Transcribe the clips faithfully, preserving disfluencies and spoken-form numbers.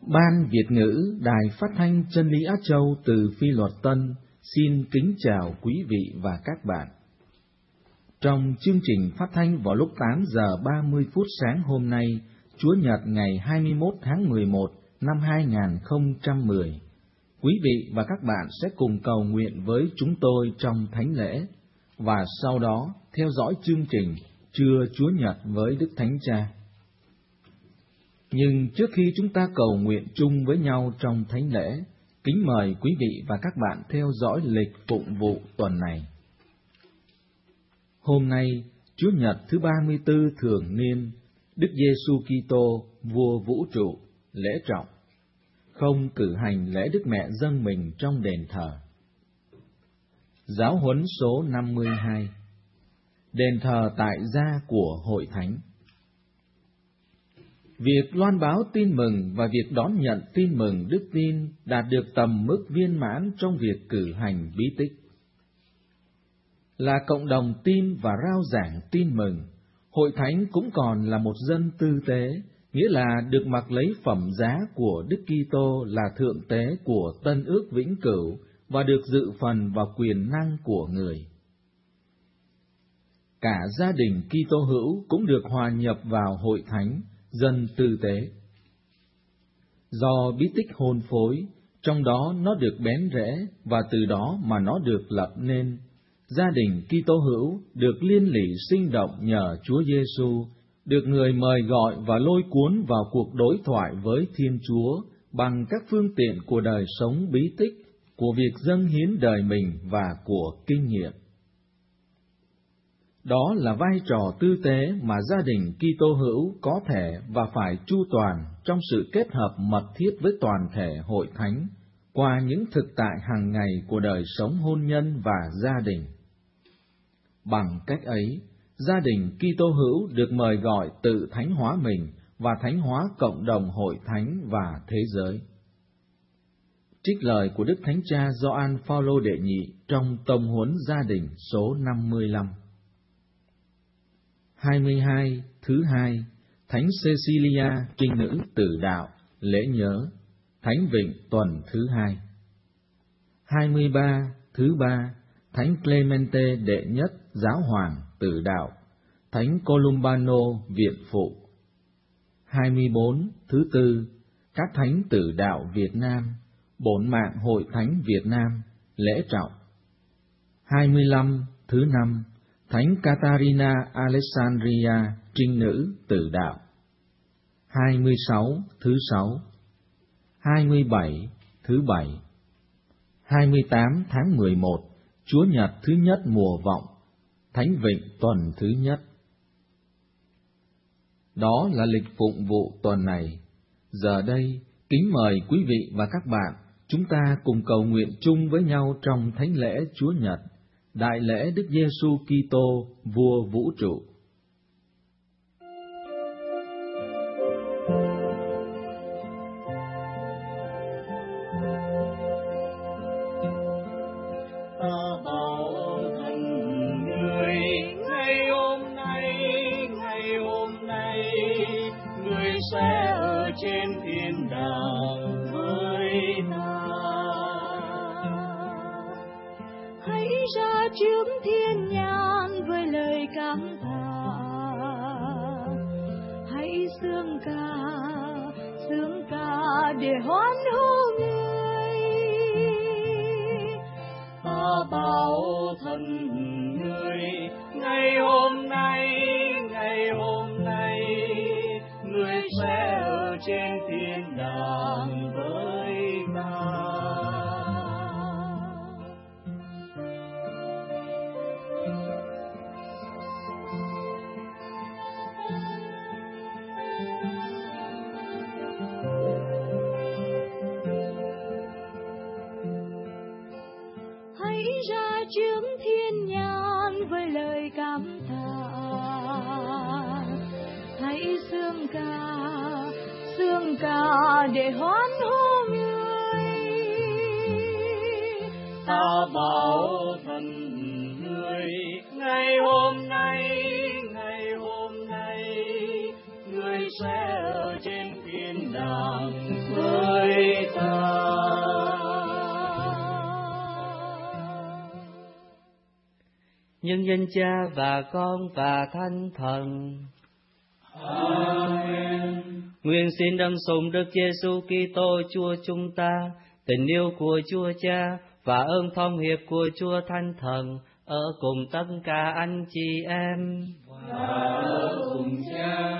Ban Việt ngữ Đài Phát thanh Chân lý Á Châu từ Phi Luật Tân xin kính chào quý vị và các bạn. Trong chương trình phát thanh vào lúc tám giờ ba mươi phút sáng hôm nay, Chúa Nhật ngày hai mươi mốt tháng mười một năm hai nghìn không trăm mười, quý vị và các bạn sẽ cùng cầu nguyện với chúng tôi trong thánh lễ, và sau đó theo dõi chương trình Trưa Chúa Nhật với Đức Thánh Cha. Nhưng trước khi chúng ta cầu nguyện chung với nhau trong thánh lễ, kính mời quý vị và các bạn theo dõi lịch phụng vụ tuần này. Hôm nay, Chúa Nhật thứ ba mươi tư thường niên, Đức Giêsu Kitô, Vua Vũ trụ, lễ trọng, không cử hành lễ Đức Mẹ dâng mình trong đền thờ. Giáo huấn số năm mươi hai, đền thờ tại gia của Hội Thánh. Việc loan báo tin mừng và việc đón nhận tin mừng đức tin đạt được tầm mức viên mãn trong việc cử hành bí tích. Là cộng đồng tin và rao giảng tin mừng, Hội Thánh cũng còn là một dân tư tế, nghĩa là được mặc lấy phẩm giá của Đức Kitô là thượng tế của Tân ước vĩnh cửu và được dự phần vào quyền năng của người. Cả gia đình Kitô hữu cũng được hòa nhập vào Hội Thánh, dân tư tế. Do bí tích hôn phối, trong đó nó được bén rễ và từ đó mà nó được lập nên, gia đình Kitô hữu được liên lỉ sinh động nhờ Chúa Giêsu, được người mời gọi và lôi cuốn vào cuộc đối thoại với Thiên Chúa bằng các phương tiện của đời sống bí tích, của việc dâng hiến đời mình và của kinh nghiệm. Đó là vai trò tư tế mà gia đình Kitô hữu có thể và phải chu toàn trong sự kết hợp mật thiết với toàn thể Hội Thánh qua những thực tại hàng ngày của đời sống hôn nhân và gia đình. Bằng cách ấy, gia đình Kitô hữu được mời gọi tự thánh hóa mình và thánh hóa cộng đồng Hội Thánh và thế giới. Trích lời của Đức Thánh Cha Gioan Phaolô đệ nhị trong Tông huấn gia đình số năm mươi lăm. hai mươi hai thứ hai, Thánh Cecilia Trinh nữ tử đạo, lễ nhớ, Thánh Vịnh tuần thứ hai. hai mươi ba thứ ba, Thánh Clemente đệ nhất giáo hoàng tử đạo, Thánh Columbano viện phụ. hai mươi bốn thứ tư, các thánh tử đạo Việt Nam, bổn mạng Hội Thánh Việt Nam, lễ trọng. hai mươi lăm thứ năm, Thánh Catarina Alexandria trinh nữ tử đạo. hai mươi sáu thứ sáu, hai mươi bảy thứ bảy, hai mươi tám tháng mười một, Chúa Nhật thứ nhất mùa vọng, Thánh Vịnh tuần thứ nhất. Đó là lịch phụng vụ tuần này. Giờ đây, kính mời quý vị và các bạn, chúng ta cùng cầu nguyện chung với nhau trong thánh lễ Chúa Nhật, đại lễ Đức Giêsu Kitô, Vua Vũ trụ. Trước thiên nhãn với lời cảm tạ, hãy sướng ca, sướng ca để hoan hô người. Ta bảo thân người, ngày hôm nay, ngày hôm nay, người sẽ ở trên thiên đàng với ta. Trước thiên nhãn với lời cảm tạ, hãy sướng ca, sướng ca để hoan hô người. Ta bảo thân người, ngày hôm nay, ngày hôm nay, người sẽ ở trên thiên đàng với nhân danh Cha và Con và Thánh Thần. Amen. Nguyện xin đấng sủng Đức Giêsu Kitô Chúa chúng ta, tình yêu của Chúa Cha và ơn thông hiệp của Chúa Thánh Thần ở cùng tất cả anh chị em. Và ở cùng Cha.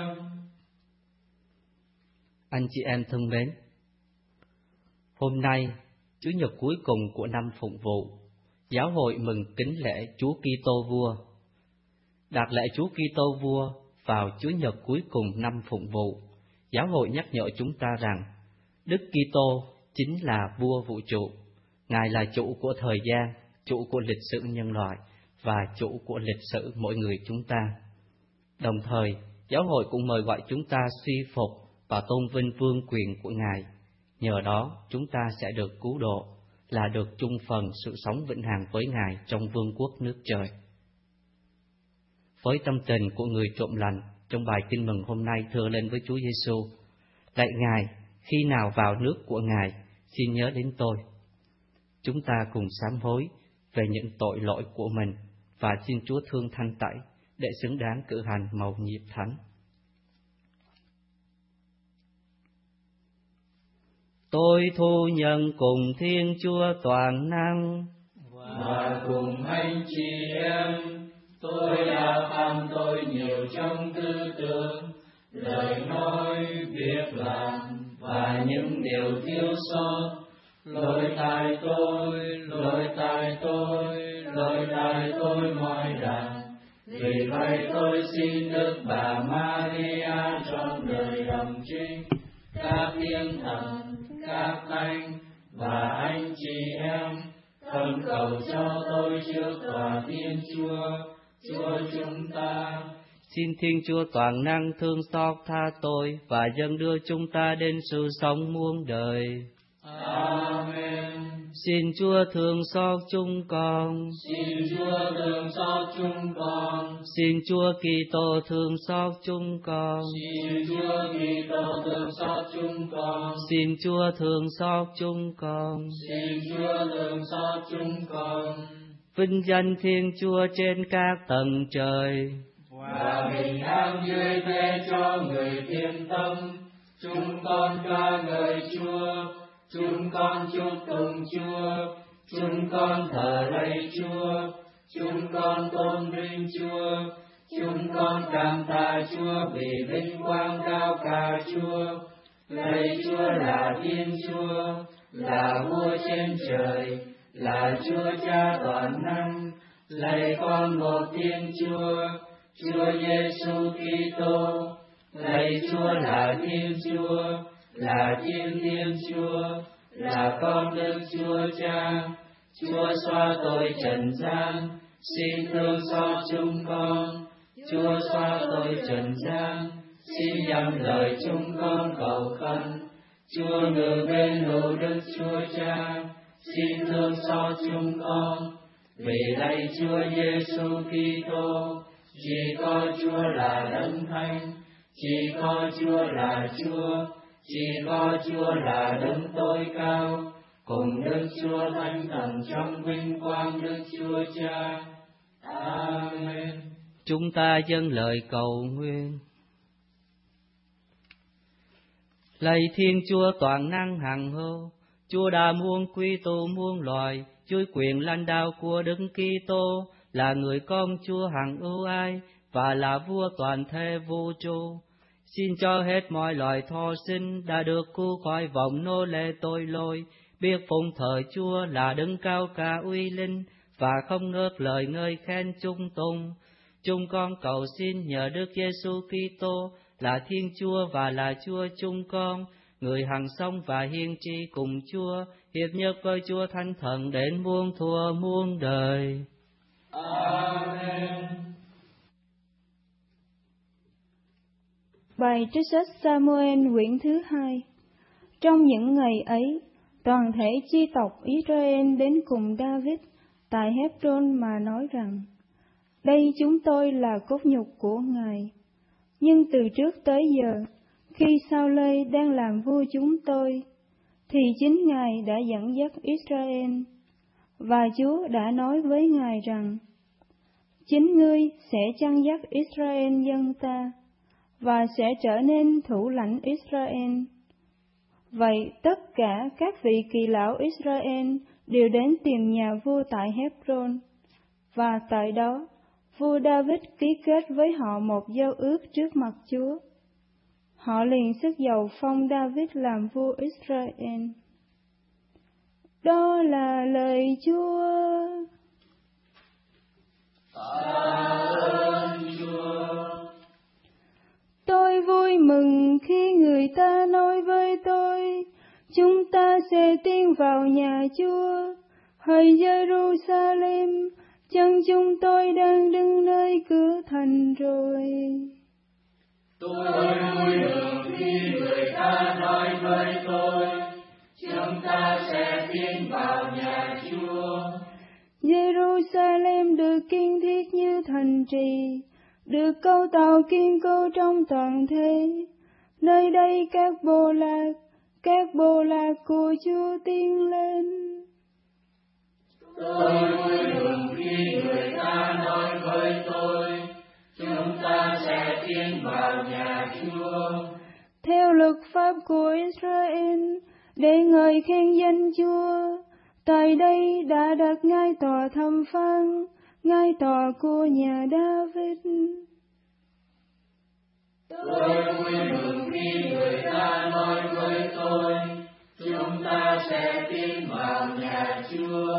Anh chị em thân mến, hôm nay Chủ nhật cuối cùng của năm Phụng vụ, Giáo hội mừng kính lễ Chúa Kitô Vua. Đặt lễ Chúa Kitô Vua vào Chủ nhật cuối cùng năm Phụng vụ, Giáo hội nhắc nhở chúng ta rằng Đức Kitô chính là vua vũ trụ. Ngài là chủ của thời gian, chủ của lịch sử nhân loại và chủ của lịch sử mỗi người chúng ta. Đồng thời, Giáo hội cũng mời gọi chúng ta suy phục và tôn vinh vương quyền của Ngài. Nhờ đó, chúng ta sẽ được cứu độ, là được chung phần sự sống vĩnh hằng với Ngài trong vương quốc nước trời. Với tâm tình của người trộm lành, trong bài tin mừng hôm nay thưa lên với Chúa Giêsu: Lạy Ngài, khi nào vào nước của Ngài, xin nhớ đến tôi. Chúng ta cùng sám hối về những tội lỗi của mình và xin Chúa thương thanh tẩy để xứng đáng cử hành mầu nhiệm thánh. Tôi thu nhận cùng Thiên Chúa toàn năng và cùng anh chị em, tôi đã phạm tội nhiều trong tư tưởng, lời nói, việc làm và những điều thiếu sót. Lỗi tại tôi, lỗi tại tôi, lỗi tại tôi mọi đẳng. Vì vậy tôi xin Đức Bà Maria trong đời đồng trinh, các thiên thần, các thánh và anh chị em khẩn cầu cho tôi trước tòa Thiên Chúa, Chúa chúng ta. Xin Thiên Chúa toàn năng thương xót tha tôi và dâng đưa chúng ta đến sự sống muôn đời. Amen. Xin Chúa thương xót chúng con. Xin Chúa thương xót chúng con. Xin Chúa Kitô thương xót chúng con. Xin Chúa Kitô thương xót chúng con. Xin Chúa thương xót chúng con. Xin Chúa thương xót chúng con. Vinh danh Thiên Chúa trên các tầng trời, và bình an dưới thế cho người thiện tâm. Chúng con ca ngợi Chúa, chúng con chúc tụng Chúa, chúng con thờ lạy Chúa, chúng con tôn vinh Chúa, chúng con cảm tạ Chúa vì vinh quang cao cả Chúa. Lạy Chúa là Thiên Chúa, là vua trên trời, là Chúa Cha toàn năng. Lạy con một Thiên Chúa, Chúa Giêsu Kitô. Lạy Chúa là Thiên Chúa, là Thiên Thiên Chúa, là con Đức Chúa Cha. Chúa xóa tội trần gian, xin thương xót chúng con. Chúa xóa tội trần gian, xin nhắm lời chúng con cầu khẩn. Chúa ngự bên hữu Đức Chúa Cha, xin thương xót chúng con. Vì lạy Chúa Giêsu Kitô, chỉ có Chúa là Đấng Thánh, chỉ có Chúa là Chúa, chỉ có Chúa là Đấng tối cao, cùng Đức Chúa Thánh Thần trong vinh quang Đức Chúa Cha. Amen. Chúng ta dâng lời cầu nguyện. Lạy Thiên Chúa toàn năng hằng hữu, Chúa đã muôn quy tụ muôn loài, dưới quyền lãnh đạo của Đức Kitô, là người con Chúa hằng ưu ái và là vua toàn thể vũ trụ. Xin cho hết mọi loài thọ sinh đã được cứu khỏi vòng nô lệ tội lỗi, biết phụng thờ Chúa là Đấng cao cả uy linh và không ngớt lời ngợi khen chung tùng. Chúng con cầu xin nhờ Đức Giêsu Kitô là Thiên Chúa và là Chúa chúng con, người hằng sống và hiên tri cùng Chúa, hiệp nhất với Chúa Thánh Thần đến muôn thuở muôn đời. Amen. Bài trích sách Sa-mu-ên quyển thứ hai. Trong những ngày ấy, toàn thể chi tộc Israel đến cùng David tại Hebron mà nói rằng: Đây chúng tôi là cốt nhục của Ngài. Nhưng từ trước tới giờ, khi Sao-lê đang làm vua chúng tôi, thì chính Ngài đã dẫn dắt Israel, và Chúa đã nói với Ngài rằng: chính ngươi sẽ chăn dắt Israel dân ta, và sẽ trở nên thủ lãnh Israel. Vậy tất cả các vị kỳ lão Israel đều đến tìm nhà vua tại Hebron, và tại đó vua David ký kết với họ một giao ước trước mặt Chúa. Họ liền sức dầu phong David làm vua Israel. Đó là lời Chúa. Tôi vui mừng khi người ta nói với tôi, chúng ta sẽ tiến vào nhà Chúa. Hỡi Jerusalem, chân chúng tôi đang đứng nơi cửa thành rồi. Tôi vui mừng khi người ta nói với tôi, chúng ta sẽ tiến vào nhà Chúa. Jerusalem được kiên thiết như thành trì, được cấu tạo kiên cố trong toàn thế. Nơi đây các bộ lạc, các bộ lạc của Chúa tiến lên. Tôi vui mừng khi người ta nói với tôi, chúng ta sẽ tiến vào nhà Chúa. Theo luật pháp của Israel, để ngợi khen danh Chúa, tại đây đã đặt ngai tòa thẩm phán, ngai tòa của nhà David. Tôi vui mừng khi người ta nói với tôi, chúng ta sẽ tiến vào nhà Chúa.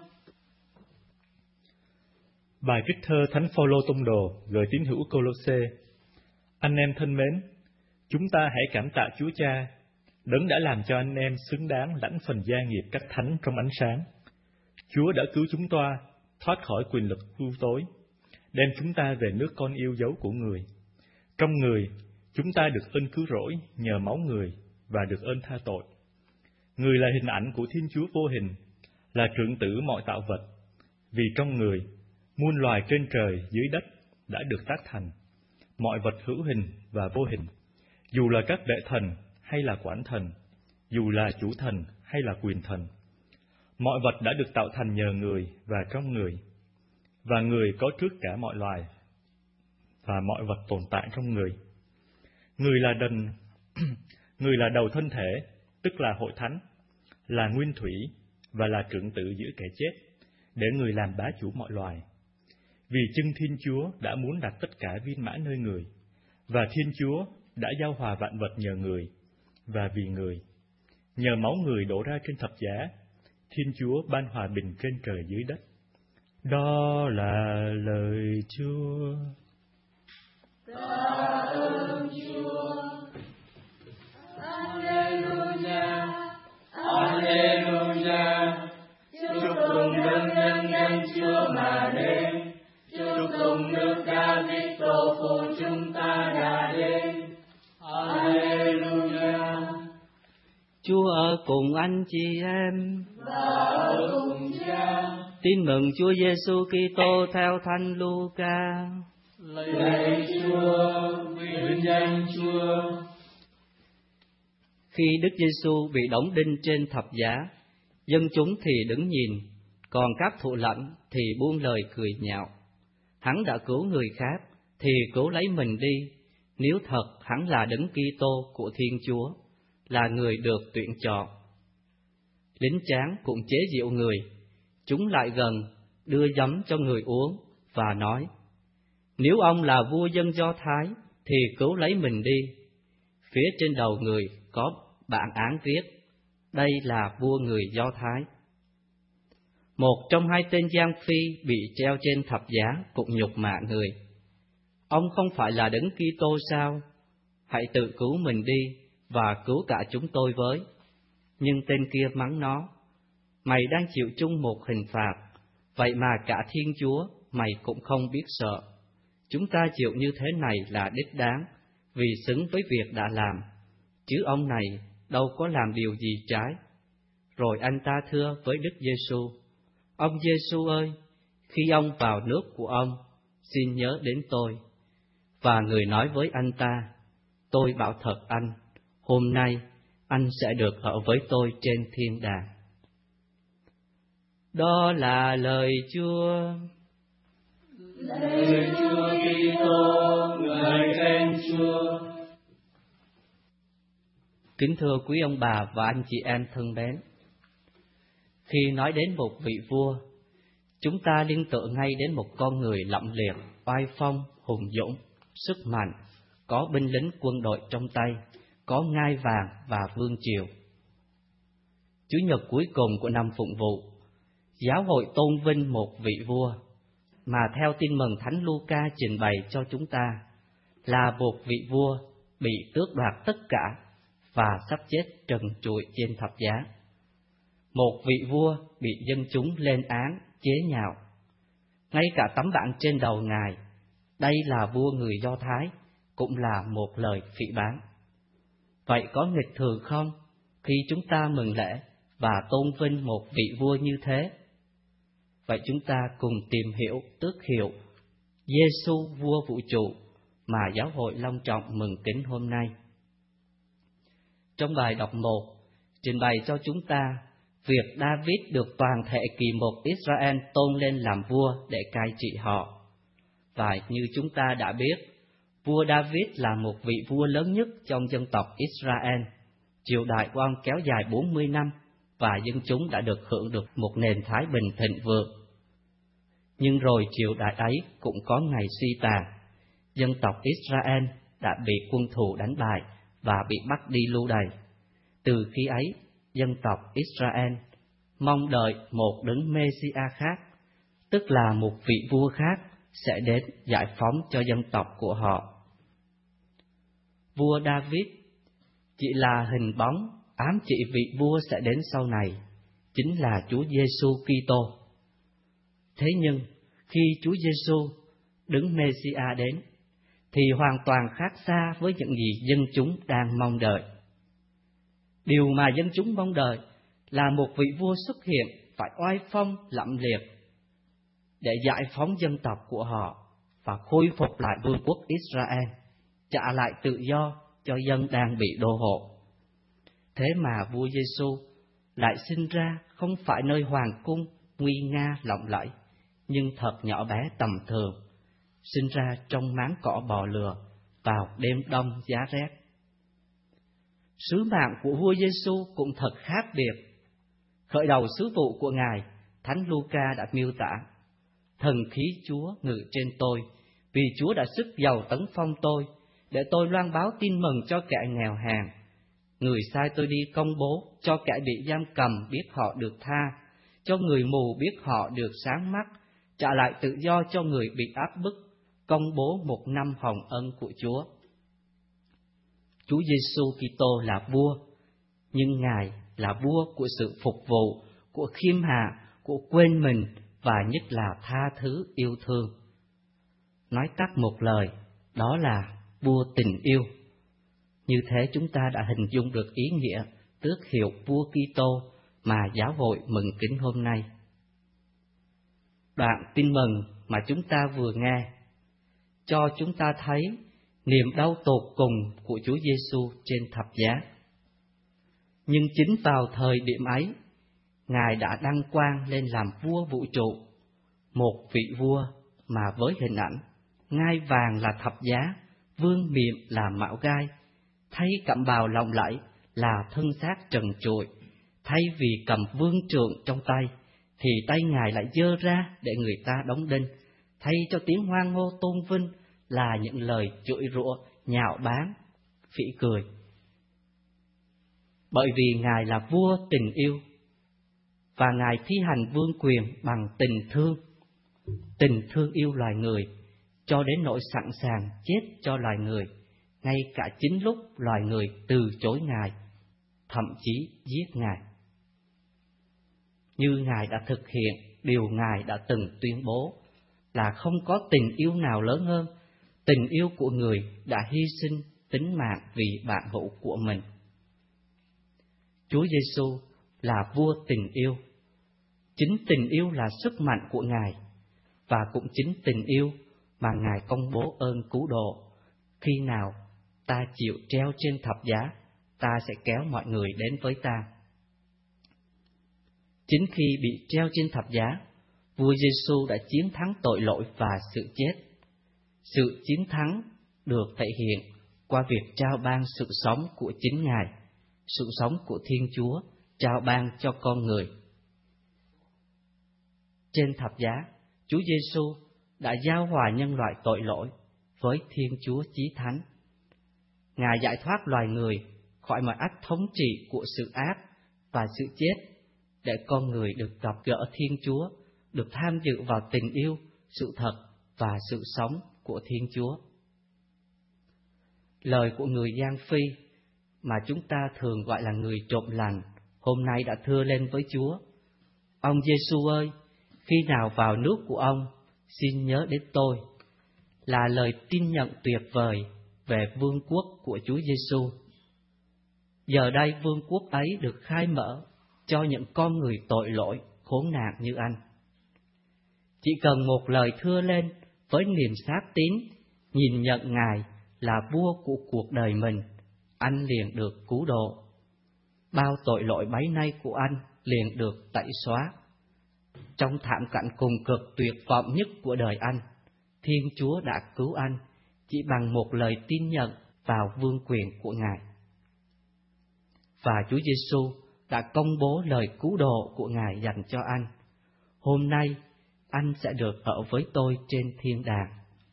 Bài trích thơ Thánh Phaolô tông đồ gửi tín hữu Cô-lô-sê. Anh em thân mến, chúng ta hãy cảm tạ Chúa Cha, Đấng đã làm cho anh em xứng đáng lãnh phần gia nghiệp các thánh trong ánh sáng. Chúa đã cứu chúng ta thoát khỏi quyền lực u tối, đem chúng ta về nước con yêu dấu của Người. Trong Người, chúng ta được ơn cứu rỗi nhờ máu Người và được ơn tha tội. Người là hình ảnh của Thiên Chúa vô hình, là trưởng tử mọi tạo vật. Vì trong Người, muôn loài trên trời dưới đất đã được tác thành, mọi vật hữu hình và vô hình, dù là các đệ thần hay là quản thần, dù là chủ thần hay là quyền thần. Mọi vật đã được tạo thành nhờ Người và trong Người, và Người có trước cả mọi loài, và mọi vật tồn tại trong Người. Người là đần, Người là đầu thân thể, tức là hội thánh, là nguyên thủy và là trưởng tử giữa kẻ chết, để Người làm bá chủ mọi loài. Vì chân Thiên Chúa đã muốn đặt tất cả viên mãn nơi Người, và Thiên Chúa đã giao hòa vạn vật nhờ Người, và vì Người. Nhờ máu Người đổ ra trên thập giá, Thiên Chúa ban hòa bình trên trời dưới đất. Đó là lời Chúa. Tạ ơn Chúa. Alleluia, Alleluia. Chúc tụng đấng nhân danh Chúa mà đến. Chúc tụng nước David tổ phụ chúng ta đã đến. Alleluia. Chúa ở cùng anh chị em và ở cùng Cha. Tin mừng Chúa Giêsu Kitô theo Thánh Luca. Lạy Chúa, vinh danh Chúa. Khi Đức Giêsu bị đóng đinh trên thập giá, dân chúng thì đứng nhìn, còn các thụ lãnh thì buông lời cười nhạo. Hắn đã cứu người khác thì cứu lấy mình đi, nếu thật hắn là Đấng Kitô của Thiên Chúa, là người được tuyển chọn. Lính tráng cũng chế giễu người, chúng lại gần đưa giấm cho người uống và nói: Nếu ông là vua dân Do Thái thì cứu lấy mình đi. Phía trên đầu người có bản án viết: Đây là vua người Do Thái. Một trong hai tên Giang Phi bị treo trên thập giá cũng nhục mạ người: Ông không phải là Đấng Kitô sao? Hãy tự cứu mình đi và cứu cả chúng tôi với. Nhưng tên kia mắng nó: Mày đang chịu chung một hình phạt, vậy mà cả Thiên Chúa mày cũng không biết sợ. Chúng ta chịu như thế này là đích đáng, vì xứng với việc đã làm, chứ ông này đâu có làm điều gì trái. Rồi anh ta thưa với Đức Giêsu: Ông Giêsu ơi, khi ông vào nước của ông, xin nhớ đến tôi. Và người nói với anh ta: Tôi bảo thật anh, hôm nay anh sẽ được ở với tôi trên thiên đàng. Đó là lời Chúa. Lạy Chúa Kitô, ngợi khen Chúa. Kính thưa quý ông bà và anh chị em thân mến, khi nói đến một vị vua, chúng ta liên tưởng ngay đến một con người lẫm liệt, oai phong, hùng dũng, sức mạnh, có binh lính quân đội trong tay, có ngai vàng và vương triều. Chủ nhật cuối cùng của năm Phụng Vụ, giáo hội tôn vinh một vị vua mà theo Tin mừng Thánh Luca trình bày cho chúng ta là một vị vua bị tước đoạt tất cả và sắp chết trần trụi trên thập giá. Một vị vua bị dân chúng lên án, chế nhạo. Ngay cả tấm bảng trên đầu Ngài, đây là vua người Do Thái, cũng là một lời phỉ báng. Vậy có nghịch thường không khi chúng ta mừng lễ và tôn vinh một vị vua như thế? Vậy chúng ta cùng tìm hiểu tước hiệu Giê-xu vua vũ trụ mà giáo hội long trọng mừng kính hôm nay. Trong bài đọc một, trình bày cho chúng ta việc David được toàn thể kỳ mục Israel tôn lên làm vua để cai trị họ. Và như chúng ta đã biết, vua David là một vị vua lớn nhất trong dân tộc Israel. Triều đại của ông kéo dài bốn mươi năm và dân chúng đã được hưởng được một nền thái bình thịnh vượng. Nhưng rồi triều đại ấy cũng có ngày suy tàn. Dân tộc Israel đã bị quân thù đánh bại và bị bắt đi lưu đày. Từ khi ấy, dân tộc Israel mong đợi một đấng Mê-si-a khác, tức là một vị vua khác sẽ đến giải phóng cho dân tộc của họ. Vua David chỉ là hình bóng ám chỉ vị vua sẽ đến sau này, chính là Chúa Giê-xu Kitô. Thế nhưng khi Chúa Giê-xu, đấng Mê-si-a đến, thì hoàn toàn khác xa với những gì dân chúng đang mong đợi. Điều mà dân chúng mong đợi là một vị vua xuất hiện phải oai phong lẫm liệt để giải phóng dân tộc của họ và khôi phục lại vương quốc Israel, trả lại tự do cho dân đang bị đô hộ. Thế mà vua Giê-xu lại sinh ra không phải nơi hoàng cung nguy nga lộng lẫy, nhưng thật nhỏ bé tầm thường, sinh ra trong máng cỏ bò lừa vào đêm đông giá rét. Sứ mạng của vua Giê-xu cũng thật khác biệt. Khởi đầu sứ vụ của Ngài, Thánh Luca đã miêu tả: thần khí Chúa ngự trên tôi, vì Chúa đã sức giàu tấn phong tôi, để tôi loan báo tin mừng cho kẻ nghèo hèn. Người sai tôi đi công bố cho kẻ bị giam cầm biết họ được tha, cho người mù biết họ được sáng mắt, trả lại tự do cho người bị áp bức, công bố một năm hồng ân của Chúa. Chúa Giê-xu Kitô là vua, nhưng Ngài là vua của sự phục vụ, của khiêm hạ, của quên mình và nhất là tha thứ yêu thương. Nói tắt một lời, đó là vua tình yêu. Như thế chúng ta đã hình dung được ý nghĩa tước hiệu vua Kitô mà giáo hội mừng kính hôm nay. Đoạn tin mừng mà chúng ta vừa nghe cho chúng ta thấy niềm đau tột cùng của Chúa Giê-xu trên thập giá. Nhưng chính vào thời điểm ấy, Ngài đã đăng quang lên làm vua vũ trụ, một vị vua mà với hình ảnh ngai vàng là thập giá, vương miện là mão gai, thay cẩm bào lộng lẫy là thân xác trần trụi. Thay vì cầm vương trượng trong tay, thì tay Ngài lại giơ ra để người ta đóng đinh. Thay cho tiếng hoan hô tôn vinh là những lời chửi rủa, nhạo báng, phỉ cười. Bởi vì Ngài là vua tình yêu, và Ngài thi hành vương quyền bằng tình thương, tình thương yêu loài người, cho đến nỗi sẵn sàng chết cho loài người, ngay cả chính lúc loài người từ chối Ngài, thậm chí giết Ngài. Như Ngài đã thực hiện điều Ngài đã từng tuyên bố là không có tình yêu nào lớn hơn tình yêu của người đã hy sinh tính mạng vì bạn hữu của mình. Chúa Giê-xu là vua tình yêu. Chính tình yêu là sức mạnh của Ngài, và cũng chính tình yêu mà Ngài công bố ơn cứu độ. Khi nào ta chịu treo trên thập giá, ta sẽ kéo mọi người đến với ta. Chính khi bị treo trên thập giá, vua Giêsu đã chiến thắng tội lỗi và sự chết. Sự chiến thắng được thể hiện qua việc trao ban sự sống của chính Ngài, sự sống của Thiên Chúa trao ban cho con người. Trên thập giá, Chúa Giêsu đã giao hòa nhân loại tội lỗi với Thiên Chúa Chí Thánh. Ngài giải thoát loài người khỏi mọi ách thống trị của sự ác và sự chết, để con người được gặp gỡ Thiên Chúa, được tham dự vào tình yêu, sự thật và sự sống của Thiên Chúa. Lời của người gian phi mà chúng ta thường gọi là người trộm lành hôm nay đã thưa lên với Chúa: Ông Giêsu ơi, khi nào vào nước của ông, xin nhớ đến tôi. Là lời tin nhận tuyệt vời về vương quốc của Chúa Giêsu. Giờ đây vương quốc ấy được khai mở cho những con người tội lỗi khốn nạn như anh. Chỉ cần một lời thưa lên với niềm xác tín, nhìn nhận Ngài là vua của cuộc đời mình, anh liền được cứu độ. Bao tội lỗi bấy nay của anh liền được tẩy xóa. Trong thảm cảnh cùng cực tuyệt vọng nhất của đời anh, Thiên Chúa đã cứu anh chỉ bằng một lời tin nhận vào vương quyền của Ngài. Và Chúa Giêsu đã công bố lời cứu độ của Ngài dành cho anh. Hôm nay, anh sẽ được ở với tôi trên thiên đàng.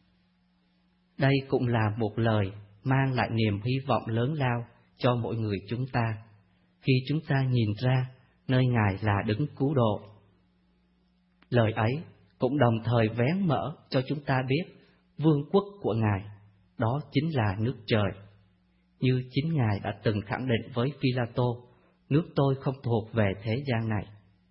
Đây cũng là một lời mang lại niềm hy vọng lớn lao cho mỗi người chúng ta, khi chúng ta nhìn ra nơi Ngài là đấng cứu độ. Lời ấy cũng đồng thời vén mở cho chúng ta biết vương quốc của Ngài, đó chính là nước trời. Như chính Ngài đã từng khẳng định với Phi-la-tô, nước tôi không thuộc về thế gian này.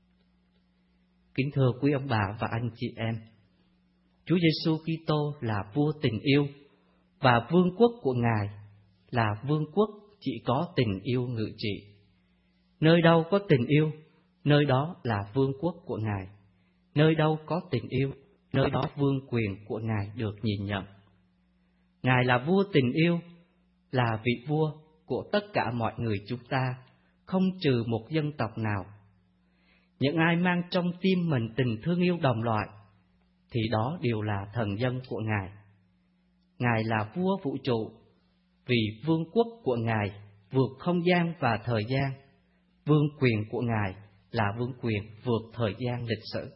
Kính thưa quý ông bà và anh chị em, Chúa Giêsu Kitô là vua tình yêu, và vương quốc của Ngài là vương quốc chỉ có tình yêu ngự trị. Nơi đâu có tình yêu, nơi đó là vương quốc của Ngài. Nơi đâu có tình yêu, nơi đó vương quyền của Ngài được nhìn nhận. Ngài là vua tình yêu, là vị vua của tất cả mọi người chúng ta, không trừ một dân tộc nào. Những ai mang trong tim mình tình thương yêu đồng loại, thì đó đều là thần dân của Ngài. Ngài là vua vũ trụ, vì vương quốc của Ngài vượt không gian và thời gian. Vương quyền của Ngài là vương quyền vượt thời gian lịch sử.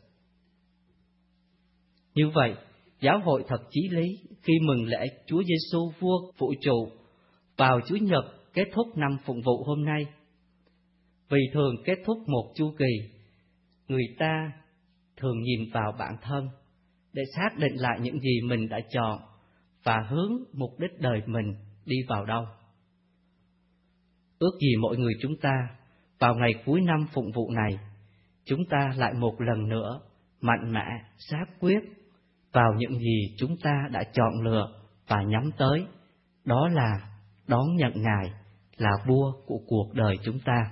Như vậy, giáo hội thật chí lý khi mừng lễ Chúa Giêsu vua vũ trụ vào Chủ nhật kết thúc năm phụng vụ hôm nay. Vì thường kết thúc một chu kỳ, người ta thường nhìn vào bản thân để xác định lại những gì mình đã chọn và hướng mục đích đời mình đi vào đâu. Ước gì mọi người chúng ta vào ngày cuối năm phụng vụ này, chúng ta lại một lần nữa mạnh mẽ xác quyết vào những gì chúng ta đã chọn lựa và nhắm tới, đó là đón nhận Ngài là vua của cuộc đời chúng ta.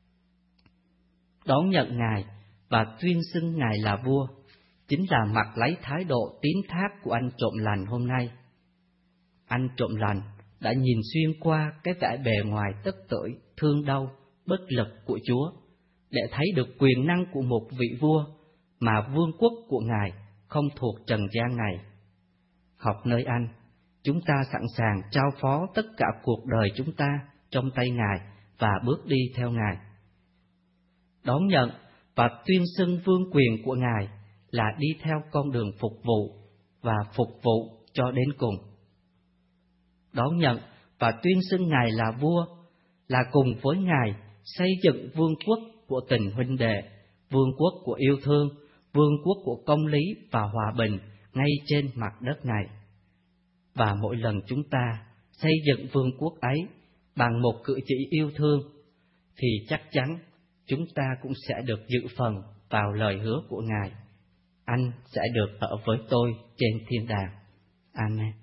Đón nhận Ngài và tuyên xưng Ngài là vua chính là mặc lấy thái độ tín thác của anh trộm lành hôm nay. Anh trộm lành đã nhìn xuyên qua cái vẻ bề ngoài tất tưởi, thương đau, bất lực của Chúa, để thấy được quyền năng của một vị vua mà vương quốc của Ngài không thuộc trần gian này. Học nơi anh, chúng ta sẵn sàng trao phó tất cả cuộc đời chúng ta trong tay Ngài và bước đi theo Ngài. Đón nhận và tuyên xưng vương quyền của Ngài là đi theo con đường phục vụ và phục vụ cho đến cùng. Đón nhận và tuyên xưng Ngài là vua là cùng với Ngài xây dựng vương quốc của tình huynh đệ, vương quốc của yêu thương, vương quốc của công lý và hòa bình ngay trên mặt đất này. Và mỗi lần chúng ta xây dựng vương quốc ấy bằng một cử chỉ yêu thương, thì chắc chắn chúng ta cũng sẽ được dự phần vào lời hứa của Ngài: anh sẽ được ở với tôi trên thiên đàng. Amen.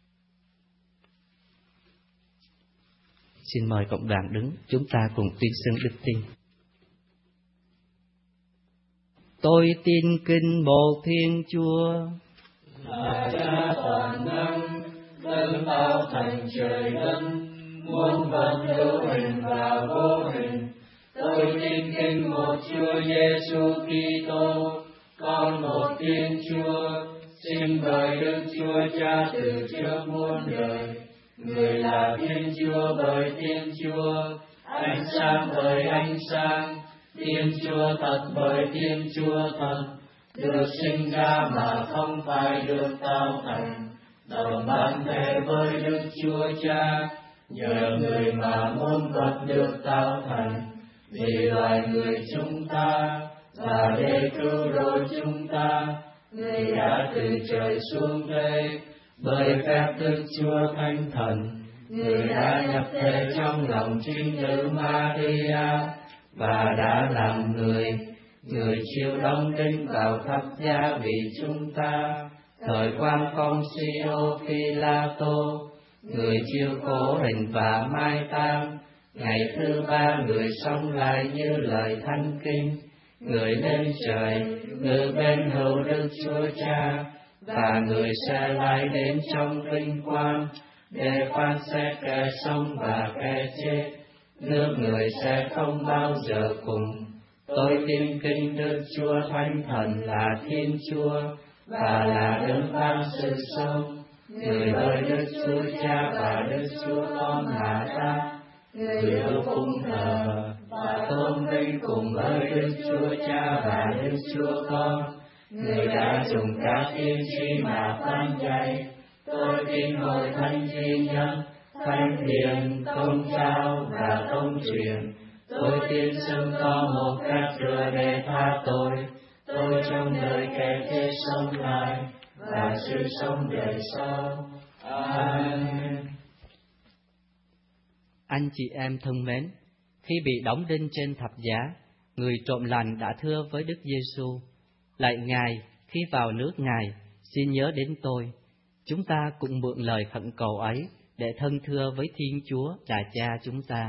Xin mời cộng đoàn đứng, chúng ta cùng tuyên xưng đức tin. Tôi tin kinh một Thiên Chúa, là Cha toàn năng, đấng tạo thành trời đất, muôn vật hữu hình và vô hình. Tôi tin kinh một Chúa Giêsu Kitô, con con một Thiên Chúa, sinh bởi Đức Chúa Cha từ trước muôn đời. Người là Thiên Chúa bởi Thiên Chúa, ánh sáng bởi ánh sáng, Thiên Chúa thật bởi Thiên Chúa thật, được sinh ra mà không phải được tạo thành, đồng bản thể với Đức Chúa Cha, nhờ người mà muôn vật được tạo thành, vì loài người chúng ta, và để cứu rỗi chúng ta, người đã từ trời xuống đây, bởi phép Đức Chúa Thánh Thần, người đã nhập thể trong lòng trinh nữ Maria, và đã làm người, người chịu đóng đinh vào thập giá vì chúng ta. Thời quan Công Sio Phi-la-tô, người chịu khổ hình và mai táng, ngày thứ ba người sống lại như lời Thánh Kinh, người lên trời, ngự bên hữu Đức Chúa Cha, và người sẽ lại đến trong vinh quang để phán xét kẻ sống và kẻ chết. Nước người sẽ không bao giờ cùng. Tôi tin kính Đức Chúa Thánh Thần là Thiên Chúa, và là đấng ban sự sống, người bởi Đức Chúa Cha và Đức Chúa Con mà ra, người được phụng thờ và tôn vinh cùng với Đức Chúa Cha và Đức Chúa Con, người đã dùng các tiên tri mà phán dạy. Tôi tin hội thánh duy nhất, thánh hiền, công giáo và công truyền. Tôi tin xưng có một phép rửa để tha tội. Tôi trong đời kẻ chết sống lại và sự sống đời sau. Amen. Anh chị em thân mến, khi bị đóng đinh trên thập giá, người trộm lành đã thưa với Đức Giêsu: Lạy Ngài, khi vào nước Ngài, xin nhớ đến tôi. Chúng ta cùng mượn lời khẩn cầu ấy để thân thưa với Thiên Chúa là Cha chúng ta.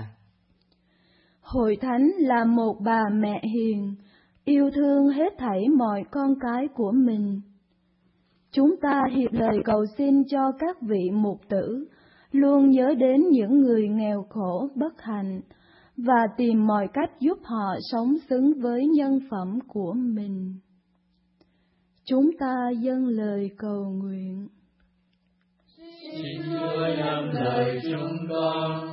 Hội thánh là một bà mẹ hiền, yêu thương hết thảy mọi con cái của mình. Chúng ta hiệp lời cầu xin cho các vị mục tử luôn nhớ đến những người nghèo khổ bất hạnh và tìm mọi cách giúp họ sống xứng với nhân phẩm của mình. Chúng ta dâng lời cầu nguyện. Xin Chúa nhắm lời chúng con.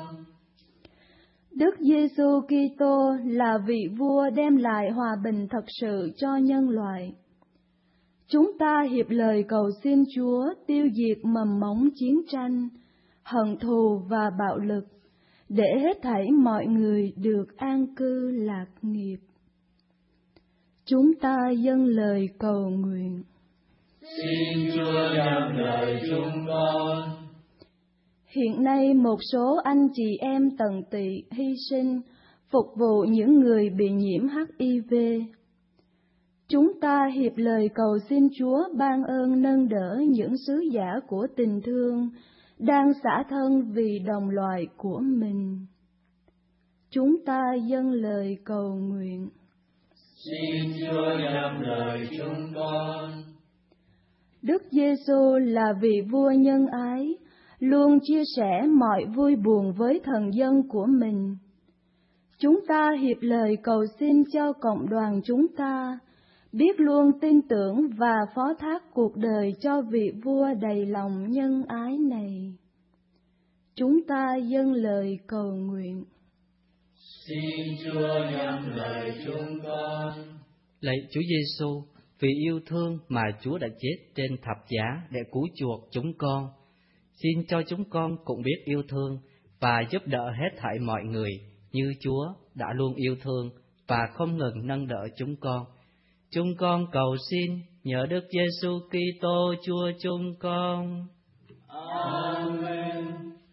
Đức Giêsu Kitô là vị vua đem lại hòa bình thật sự cho nhân loại. Chúng ta hiệp lời cầu xin Chúa tiêu diệt mầm mống chiến tranh, hận thù và bạo lực, để hết thảy mọi người được an cư lạc nghiệp. Chúng ta dâng lời cầu nguyện. Xin Chúa nhắm lời chúng con. Hiện nay một số anh chị em tận tụy hy sinh phục vụ những người bị nhiễm H I V. Chúng ta hiệp lời cầu xin Chúa ban ơn nâng đỡ những sứ giả của tình thương đang xả thân vì đồng loại của mình. Chúng ta dâng lời cầu nguyện. Xin Chúa nhắm lời chúng con. Đức Giêsu là vị vua nhân ái, luôn chia sẻ mọi vui buồn với thần dân của mình. Chúng ta hiệp lời cầu xin cho cộng đoàn chúng ta biết luôn tin tưởng và phó thác cuộc đời cho vị vua đầy lòng nhân ái này. Chúng ta dâng lời cầu nguyện. Xin Chúa nhắm lời chúng con. Lạy Chúa Giêsu, vì yêu thương mà Chúa đã chết trên thập giá để cứu chuộc chúng con, xin cho chúng con cũng biết yêu thương và giúp đỡ hết thảy mọi người như Chúa đã luôn yêu thương và không ngừng nâng đỡ chúng con. Chúng con cầu xin nhờ Đức Giêsu Kitô Chúa chúng con. Amen.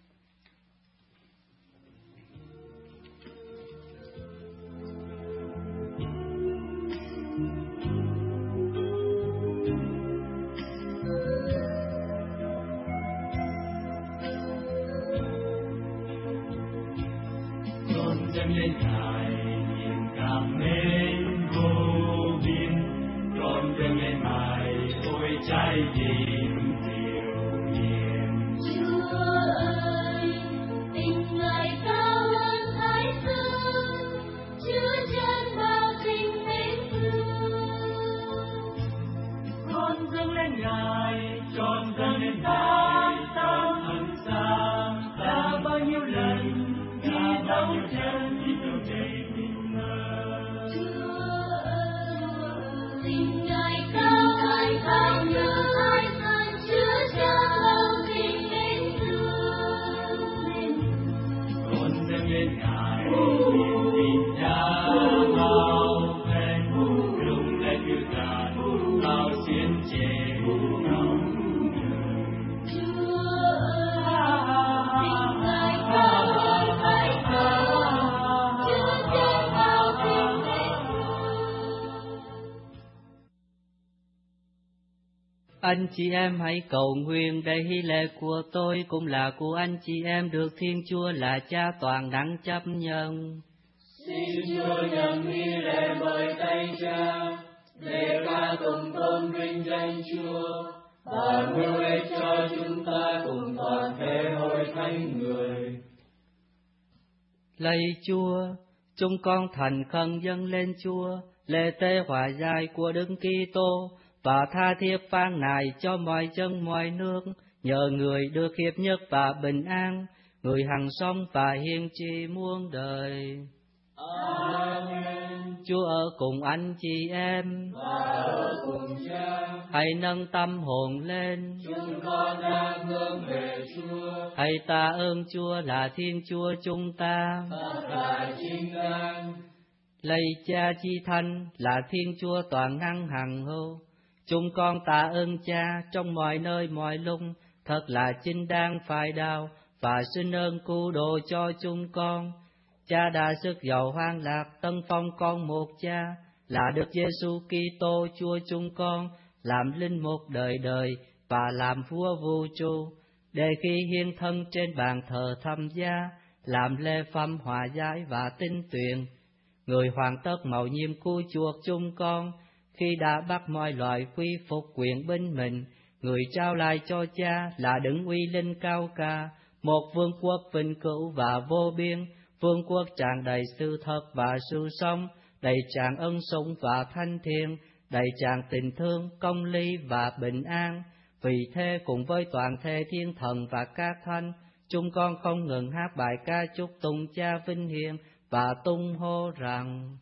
Con dâng lên Ngài niềm cảm mến vô biên, con dâng lên Ngài ôi trái tim điều hiền. Chúa ơi, tình Ngài cao hơn thái dương, chứa chan bao tình mến thương. đầy tình ngài. Tình ngài cao ngài cao như hai phần chứa chan lòng tình mến thương. Con dâng lên ngài niềm tin cha ngào lên, lung lên như ngàn bao xiên chế ngào. Anh chị em hãy cầu nguyện để hy lễ của tôi cũng là của anh chị em được Thiên Chúa là Cha toàn năng chấp nhận. Xin Chúa nhận hy lễ bởi tay Cha, để ca tụng tôn vinh danh Chúa và mưu ích cho chúng ta cùng toàn thể hội thánh người. Lạy Chúa, chúng con thành khẩn dâng lên Chúa lễ tế hòa giải của Đức Kitô và tha thiết phán nài cho mọi dân mọi nước, nhờ người được hiệp nhất và bình an, người hằng sống và hiền trị muôn đời. Amen. Chúa ở cùng anh chị em và ở cùng Cha. Hãy nâng tâm hồn lên, Chúng con đang hướng về Chúa. hãy tạ ơn Chúa là Thiên Chúa chúng ta. Tất cả chính đáng. Lạy Cha chi thanh là Thiên Chúa toàn năng hằng hữu, chúng con tạ ơn Cha trong mọi nơi mọi lúc, thật là chính đáng phải đạo và xin ơn cứu độ cho chúng con. Cha đã sức giàu hoang lạc tân phong con một Cha là Đức Giêsu Kitô Chúa chúng con, làm linh mục đời đời và làm vua vũ trụ, để khi hiến thân trên bàn thờ thăm giá, làm lễ phẩm hòa giải và tinh tuyền, người hoàn tất mầu nhiệm cứu chuộc chúng con. Khi đã bắt mọi loài quy phục quyền binh mình, người trao lại cho Cha là đấng uy linh cao ca, một vương quốc vinh cửu và vô biên, vương quốc tràn đầy sự thật và sự sống, đầy tràn ân sủng và thanh thiện, đầy tràn tình thương, công lý và bình an. Vì thế cùng với toàn thể thiên thần và các thánh, chúng con không ngừng hát bài ca chúc tụng Cha vinh hiển và tung hô rằng: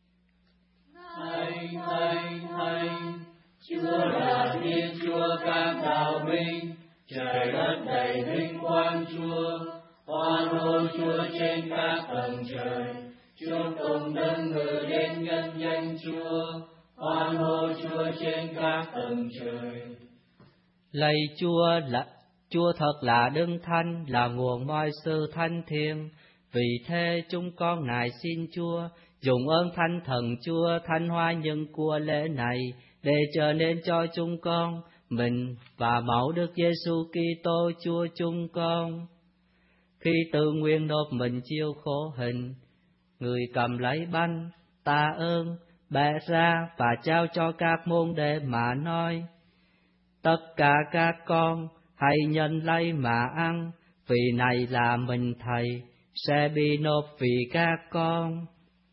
Thánh, thánh, thánh, Chúa là Thiên Chúa các đạo binh, trời đất đầy vinh quang Chúa. Hoan hô Chúa trên các tầng trời, chúc tụng đấng ngự đến nhân danh Chúa. Hoan hô Chúa trên các tầng trời. Lạy Chúa là Chúa thật là đấng thánh, là nguồn mọi sự thanh thiện. Vì thế chúng con nài xin Chúa dùng ơn Thánh Thần Chúa thánh hóa nhân của lễ này, để trở nên cho chúng con mình và mẫu Đức Giêsu Kitô Chúa chúng con. Khi tự nguyện nộp mình chịu khổ hình, người cầm lấy bánh, tạ ơn, bẻ ra và trao cho các môn đệ mà nói: tất cả các con hãy nhận lấy mà ăn, vì này là mình Thầy sẽ bị nộp vì các con.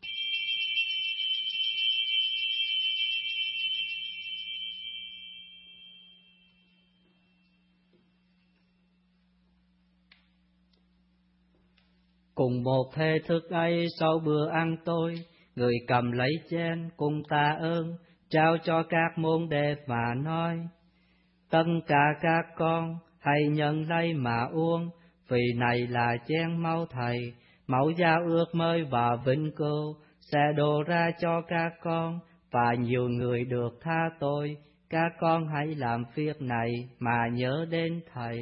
Cùng một thể thức ấy, sau bữa ăn tối, người cầm lấy chén cùng tạ ơn, trao cho các môn đệ mà nói: tất cả các con hãy nhận lấy mà uống, vì này là chén máu Thầy, máu giao ước mới và vĩnh cửu, sẽ đổ ra cho các con, và nhiều người được tha tội. Các con hãy làm việc này mà nhớ đến Thầy.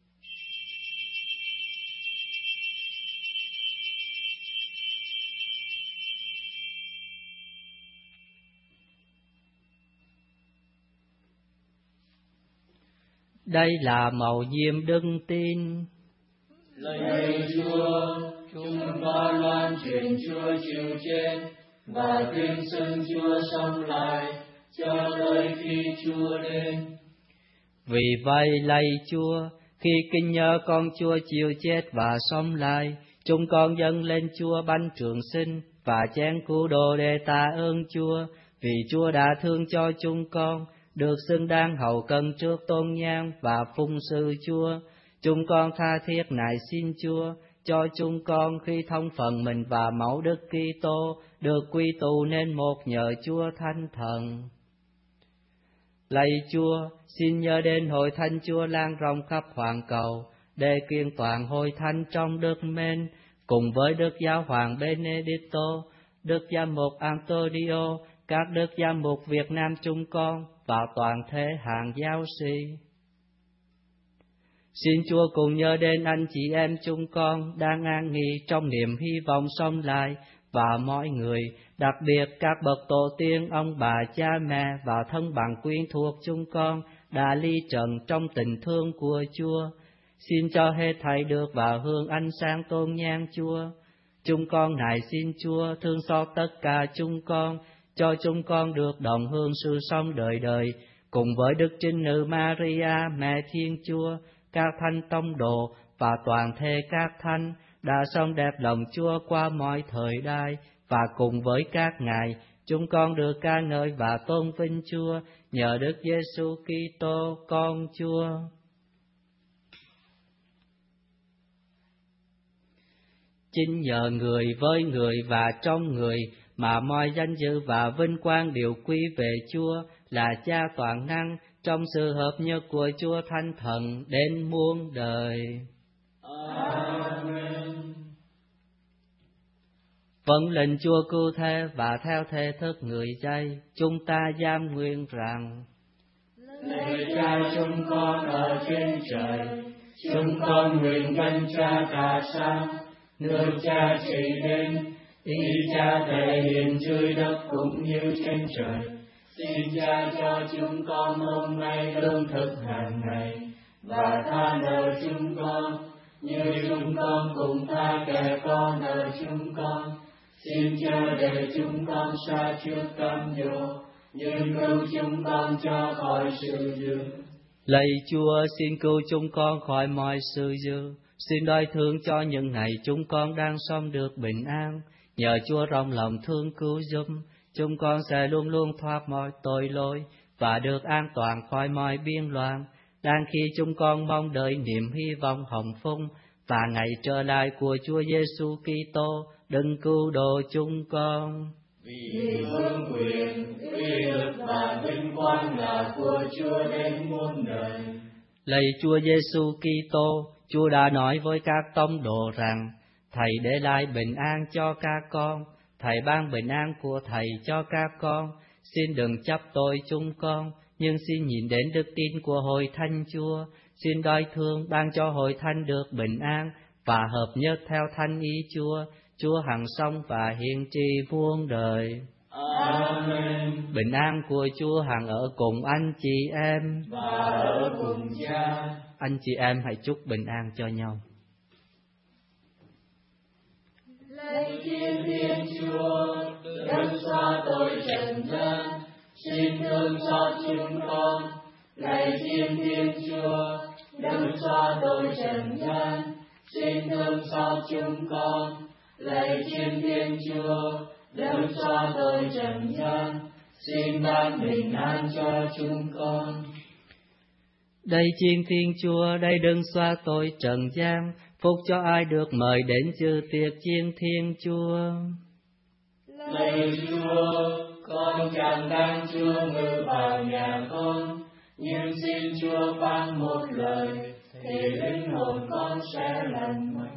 Đây là mầu nhiệm đức tin. Lạy Chúa, chúng con loan truyền Chúa chịu chết và tuyên xưng Chúa sống lại cho tới khi Chúa đến. Vì vậy lạy Chúa, khi kinh nhớ con Chúa chịu chết và sống lại, chúng con dâng lên Chúa bánh trường sinh và chén cứu độ để tạ ơn Chúa, vì Chúa đã thương cho chúng con, được xứng đáng hầu cân trước tôn nhang và phụng sự Chúa. Chúng con tha thiết nài xin Chúa cho chúng con khi thông phần mình và máu Đức Kitô được quy tụ nên một nhờ Chúa Thánh Thần. Lạy Chúa, xin nhớ đến hội thánh Chúa lan rộng khắp hoàn cầu, để kiên toàn hội thánh trong đức mến, cùng với Đức Giáo hoàng Benedicto, Đức Giám mục Antonio, các Đức Giám mục Việt Nam chúng con và toàn thể hàng giáo sĩ. Xin Chúa cùng nhớ đến anh chị em chúng con đang an nghỉ trong niềm hy vọng sống lại, và mọi người, đặc biệt các bậc tổ tiên, ông bà, cha mẹ và thân bằng quyến thuộc chúng con đã ly trần trong tình thương của Chúa. Xin cho hết thảy được vào hương ánh sáng tôn nhang Chúa. Chúng con nài xin Chúa thương xót tất cả chúng con, cho chúng con được đồng hương sự sống đời đời, cùng với Đức Trinh Nữ Maria, Mẹ Thiên Chúa, các thánh tông đồ và toàn thể các thánh đã sống đẹp lòng Chúa qua mọi thời đại, và cùng với các ngài chúng con được ca ngợi và tôn vinh Chúa nhờ Đức Giêsu Kitô con Chúa. Chính nhờ người, với người và trong người mà mọi danh dự và vinh quang đều quy về Chúa là Cha toàn năng, trong sự hợp nhất của Chúa Thánh Thần đến muôn đời. Amen. Vâng lệnh Chúa cứu thế và theo thể thức người chay, chúng ta giam nguyện rằng: Lạy Cha chúng con ở trên trời, chúng con nguyện danh Cha cả sáng, nước Cha trị đến, ý Cha thể hiện dưới đất cũng như trên trời. Xin Cha cho chúng con hôm nay lương thực hàng ngày, và tha nợ chúng con như chúng con cũng tha kẻ có nợ chúng con. Xin Cha để chúng con xa trước cám dỗ, nhưng cứu chúng con cho khỏi sự dữ. Lạy Chúa, xin cứu chúng con khỏi mọi sự dữ. Xin đói thương cho những ngày chúng con đang sống được bình an. Nhờ Chúa rộng lòng thương cứu giúp, chúng con sẽ luôn luôn thoát mọi tội lỗi và được an toàn khỏi mọi biên loạn. Đang khi chúng con mong đợi niềm hy vọng hồng phúc và ngày trở lại của Chúa Giêsu Kitô, đừng cứu độ chúng con. Vì vương quyền, uy lực và vinh quang là của Chúa đến muôn đời. Lạy Chúa Giêsu Kitô, Chúa đã nói với các tông đồ rằng: Thầy để lại bình an cho các con, Thầy ban bình an của Thầy cho các con. Xin đừng chấp tội chúng con, nhưng xin nhìn đến đức tin của hội thánh Chúa. Xin đói thương ban cho hội thánh được bình an và hợp nhất theo thánh ý Chúa. Chúa hằng sống và hiện trị muôn đời. Amen. Bình an của Chúa hằng ở cùng anh chị em và ở cùng Cha. Anh chị em hãy chúc bình an cho nhau. Lạy Thiên Thiên Chúa, đấng xóa tội trần gian, xin thương xót chúng con. Lạy Thiên Thiên Chúa, đấng xóa tội trần gian, xin thương xót chúng con. Lạy Thiên Thiên Chúa, đấng xóa tội trần gian, xin ban bình an cho chúng con. Đây Thiên Thiên Chúa, đây đấng xóa tội trần gian, phúc cho ai được mời đến dự tiệc Chiên Thiên Chúa. Lạy Chúa, con chẳng đang Chúa ngự vào nhà con, nhưng xin Chúa ban một lời, thì linh hồn con sẽ lành mạnh.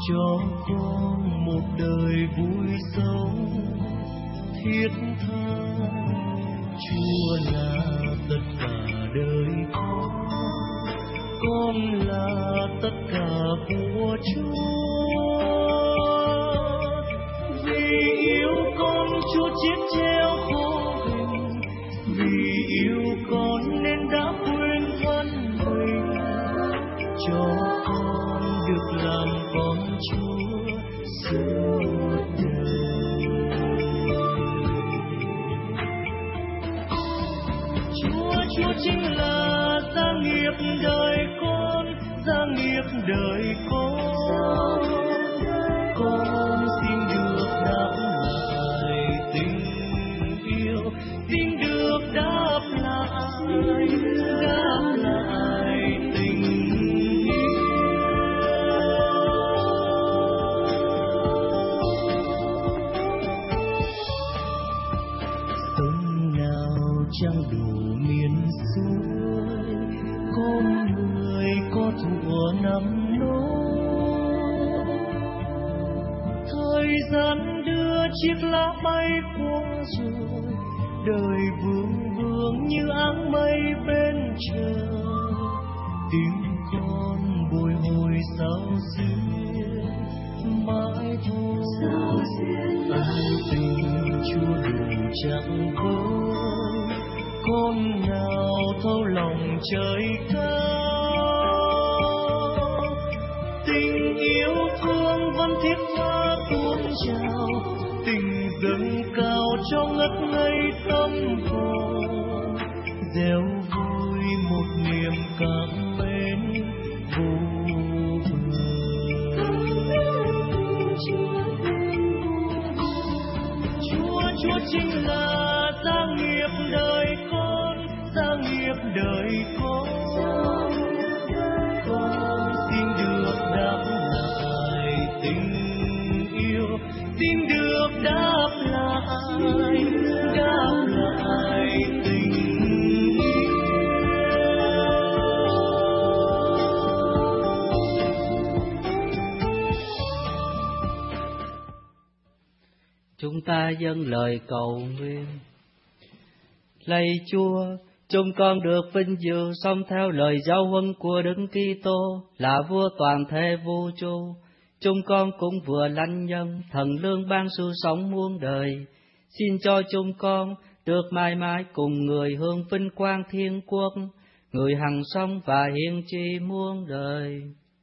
cho con một đời vui sống thiết tha. Chúa là tất cả đời con, con là tất cả của Chúa. Vì yêu con Chúa chết treo khổ hình, vì yêu con nên đã quên thân mình, cho con được làm con Chúa suốt đời. Chúa Chúa chính là gia nghiệp đời con, gia nghiệp đời con. Con xin được đáp lại tình yêu, xin được đáp lại, đáp lại tình yêu. Sông nào chẳng đủ miền suối, con người có thuở năm nỗi. Thời gian đưa chiếc lá bay qua rồi, đời vương vương như áng mây bên trời. Tiếng con bồi hồi sao duyên mãi thôi, ân tình Chúa đủ chẳng vơi. Con nào thấu lòng trời cao, tình yêu thương vẫn thiết tha tuôn trào, tình dâng cao cho ngất ngây tâm hồn, gieo vui một niềm cảm mến vô bờ. Chúa Chúa chính là gia nghiệp đời con, gia nghiệp đời con. Con xin được đáp lại tình yêu, xin được đáp lại, đáp lại tình yêu. Chúng ta dâng lời cầu nguyện. Lạy Chúa, chúng con được vinh dự sống theo lời giáo huấn của Đấng Kitô là vua toàn thể vũ trụ. Chúng con cũng vừa lãnh nhân thần lương ban sự sống muôn đời. Xin cho chúng con được mãi mãi cùng người hưởng vinh quang thiên quốc, người hằng sống và hiển trị muôn đời.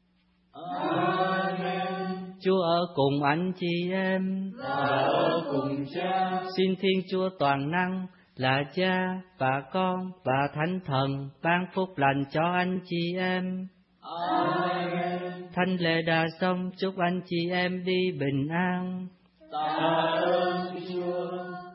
Amen. Chúa ở cùng anh chị em và ở cùng Cha. Xin Thiên Chúa toàn năng là Cha và Con và Thánh Thần ban phúc lành cho anh chị em. Amen. Thánh lễ đã xong, chúc anh chị em đi bình an. Tạ ơn Chúa.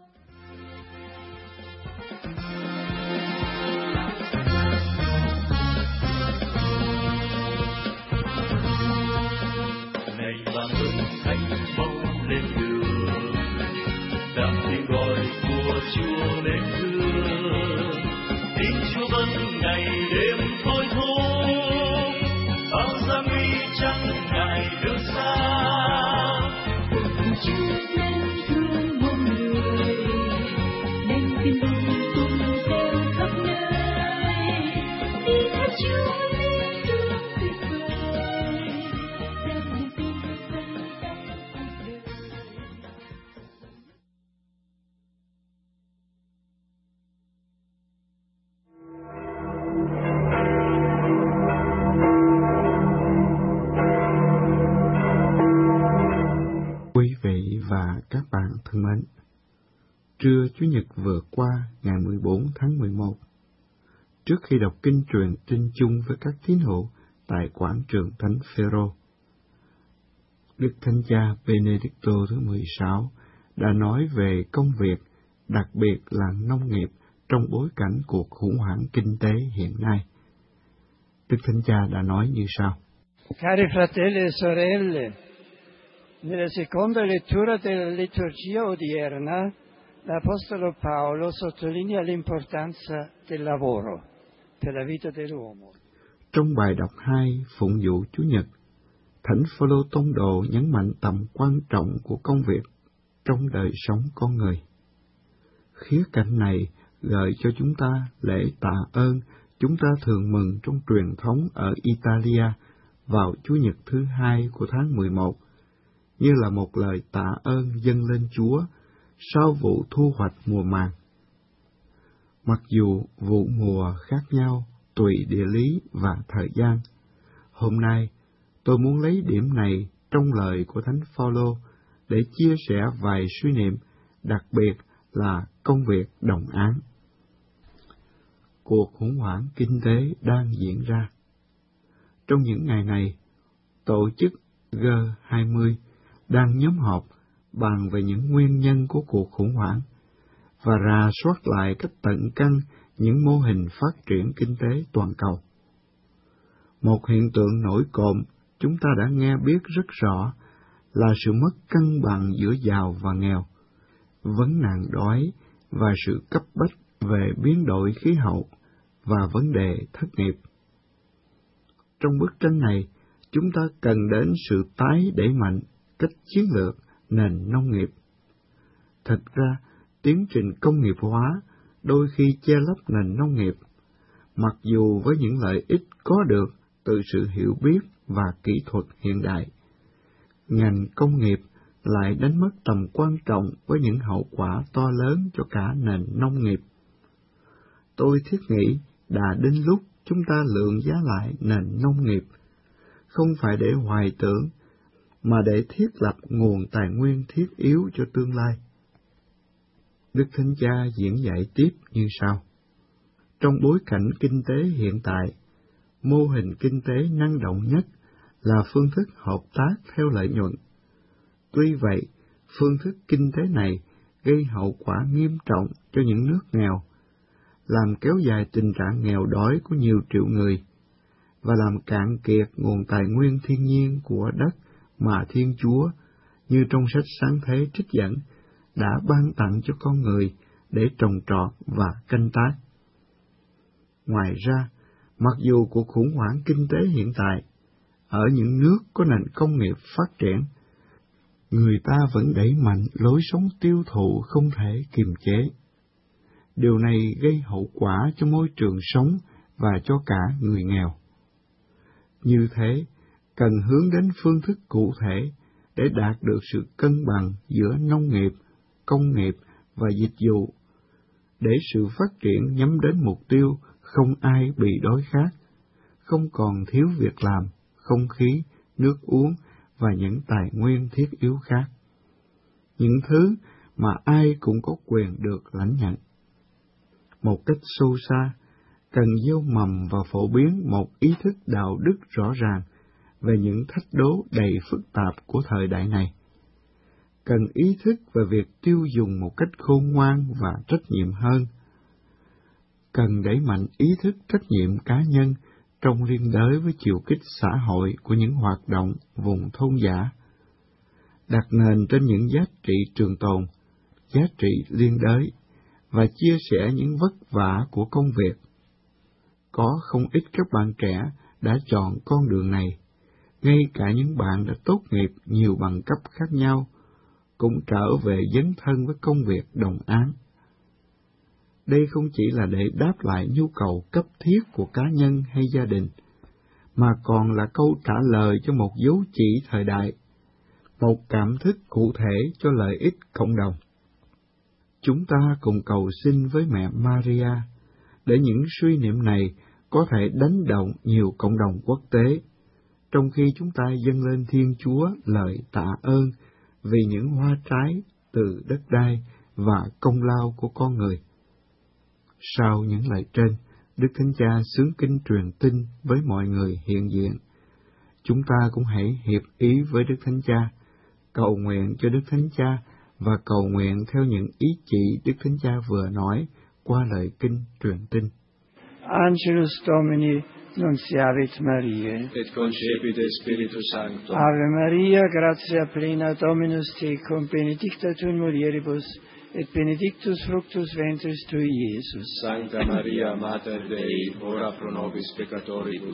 Này vang ơn thánh bóng lên đường, đạp tiếng gọi của Chúa lên thương. Tiếng Chúa vẫn ngày đêm thôi thúc, bao gian nguy chẳng ngại đường xa. Chúa nên thương muôn người, nên tin mừng tung theo khắp nơi. Đi theo Chúa lên đường tuyệt vời, đem niềm tin dẫn dắt cuộc đời. Quý vị và các bạn thân mến, trưa Chủ nhật vừa qua, ngày mười bốn tháng mười một, trước khi đọc kinh truyền trinh chung với các tín hữu tại quảng trường Thánh Phêrô, Đức Thánh Cha Benedicto thứ mười sáu đã nói về công việc, đặc biệt là nông nghiệp trong bối cảnh cuộc khủng hoảng kinh tế hiện nay. Đức Thánh Cha đã nói như sau: Cari fratelli e sorelle, nella seconda lettura della liturgia odierna, l'Apostolo Paolo sottolinea l'importanza del lavoro per la vita dell'uomo. Trong bài đọc hai phụng vụ Chủ nhật, Thánh Phaolô tông đồ nhấn mạnh tầm quan trọng của công việc trong đời sống con người. Khía cạnh này gợi cho chúng ta lễ tạ ơn chúng ta thường mừng trong truyền thống ở Italia vào Chủ nhật thứ hai của tháng mười một, như là một lời tạ ơn dâng lên Chúa sau vụ thu hoạch mùa màng. Mặc dù vụ mùa khác nhau tùy địa lý và thời gian, hôm nay tôi muốn lấy điểm này trong lời của Thánh Phaolô để chia sẻ vài suy niệm, đặc biệt là công việc đồng áng. Cuộc khủng hoảng kinh tế đang diễn ra. Trong những ngày này, tổ chức G hai mươi đang nhóm họp bàn về những nguyên nhân của cuộc khủng hoảng và rà soát lại cách tận căn những mô hình phát triển kinh tế toàn cầu. Một hiện tượng nổi cộm chúng ta đã nghe biết rất rõ là sự mất cân bằng giữa giàu và nghèo, vấn nạn đói và sự cấp bách về biến đổi khí hậu và vấn đề thất nghiệp. Trong bức tranh này, chúng ta cần đến sự tái đẩy mạnh cách chiến lược nền nông nghiệp. Thật ra, tiến trình công nghiệp hóa đôi khi che lấp nền nông nghiệp, mặc dù với những lợi ích có được từ sự hiểu biết và kỹ thuật hiện đại. Ngành công nghiệp lại đánh mất tầm quan trọng với những hậu quả to lớn cho cả nền nông nghiệp. Tôi thiết nghĩ đã đến lúc chúng ta lượng giá lại nền nông nghiệp, không phải để hoài tưởng, mà để thiết lập nguồn tài nguyên thiết yếu cho tương lai. Đức Thánh Cha diễn dạy tiếp như sau. Trong bối cảnh kinh tế hiện tại, mô hình kinh tế năng động nhất là phương thức hợp tác theo lợi nhuận. Tuy vậy, phương thức kinh tế này gây hậu quả nghiêm trọng cho những nước nghèo, làm kéo dài tình trạng nghèo đói của nhiều triệu người, và làm cạn kiệt nguồn tài nguyên thiên nhiên của đất mà Thiên Chúa, như trong sách Sáng Thế trích dẫn, đã ban tặng cho con người để trồng trọt và canh tác. Ngoài ra, mặc dù cuộc khủng hoảng kinh tế hiện tại, ở những nước có nền công nghiệp phát triển, người ta vẫn đẩy mạnh lối sống tiêu thụ không thể kiềm chế. Điều này gây hậu quả cho môi trường sống và cho cả người nghèo. Như thế, cần hướng đến phương thức cụ thể để đạt được sự cân bằng giữa nông nghiệp, công nghiệp và dịch vụ, để sự phát triển nhắm đến mục tiêu không ai bị đói khát, không còn thiếu việc làm, không khí, nước uống và những tài nguyên thiết yếu khác. Những thứ mà ai cũng có quyền được lãnh nhận. Một cách sâu xa, cần gieo mầm và phổ biến một ý thức đạo đức rõ ràng về những thách đố đầy phức tạp của thời đại này. Cần ý thức về việc tiêu dùng một cách khôn ngoan và trách nhiệm hơn. Cần đẩy mạnh ý thức trách nhiệm cá nhân trong liên đới với chiều kích xã hội của những hoạt động vùng thôn dã, đặt nền trên những giá trị trường tồn, giá trị liên đới, và chia sẻ những vất vả của công việc. Có không ít các bạn trẻ đã chọn con đường này, ngay cả những bạn đã tốt nghiệp nhiều bằng cấp khác nhau, cũng trở về dấn thân với công việc đồng áng. Đây không chỉ là để đáp lại nhu cầu cấp thiết của cá nhân hay gia đình, mà còn là câu trả lời cho một dấu chỉ thời đại, một cảm thức cụ thể cho lợi ích cộng đồng. Chúng ta cùng cầu xin với mẹ Maria để những suy niệm này có thể đánh động nhiều cộng đồng quốc tế, trong khi chúng ta dâng lên Thiên Chúa lời tạ ơn vì những hoa trái từ đất đai và công lao của con người. Sau những lời trên, Đức Thánh Cha xướng kinh truyền tin với mọi người hiện diện. Chúng ta cũng hãy hiệp ý với Đức Thánh Cha, cầu nguyện cho Đức Thánh Cha và cầu nguyện theo những ý chỉ Đức Thánh Cha vừa nói qua lời kinh truyền tin. Angelus Domini nunciavit Mariae, et concepit Spiritus Sancto. Ave Maria, gratia plena Dominus tecum, benedicta tu in mulieribus, et benedictus fructus ventris tui, Iesus. Sancta Maria, Mater Dei, ora pro nobis peccatoribus,